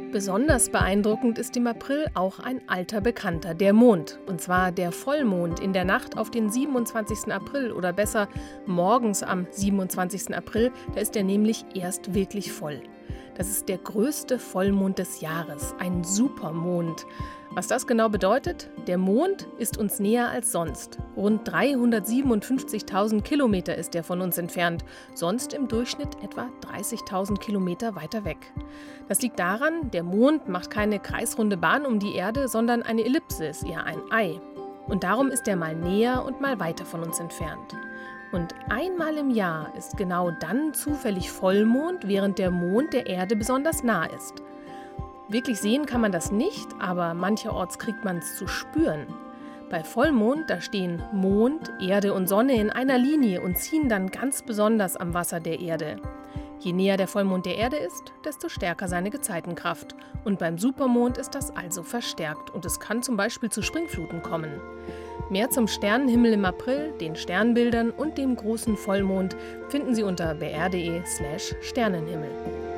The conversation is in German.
Besonders beeindruckend ist im April auch ein alter Bekannter, der Mond. Und zwar der Vollmond in der Nacht auf den 27. April oder besser morgens am 27. April. Da ist er nämlich erst wirklich voll. Das ist der größte Vollmond des Jahres, ein Supermond. Was das genau bedeutet? Der Mond ist uns näher als sonst. Rund 357.000 Kilometer ist er von uns entfernt, sonst im Durchschnitt etwa 30.000 Kilometer weiter weg. Das liegt daran, der Mond macht keine kreisrunde Bahn um die Erde, sondern eine Ellipse, ist eher ein Ei. Und darum ist er mal näher und mal weiter von uns entfernt. Und einmal im Jahr ist genau dann zufällig Vollmond, während der Mond der Erde besonders nah ist. Wirklich sehen kann man das nicht, aber mancherorts kriegt man es zu spüren. Bei Vollmond, da stehen Mond, Erde und Sonne in einer Linie und ziehen dann ganz besonders am Wasser der Erde. Je näher der Vollmond der Erde ist, desto stärker seine Gezeitenkraft. Und beim Supermond ist das also verstärkt und es kann zum Beispiel zu Springfluten kommen. Mehr zum Sternenhimmel im April, den Sternbildern und dem großen Vollmond finden Sie unter br.de/Sternenhimmel.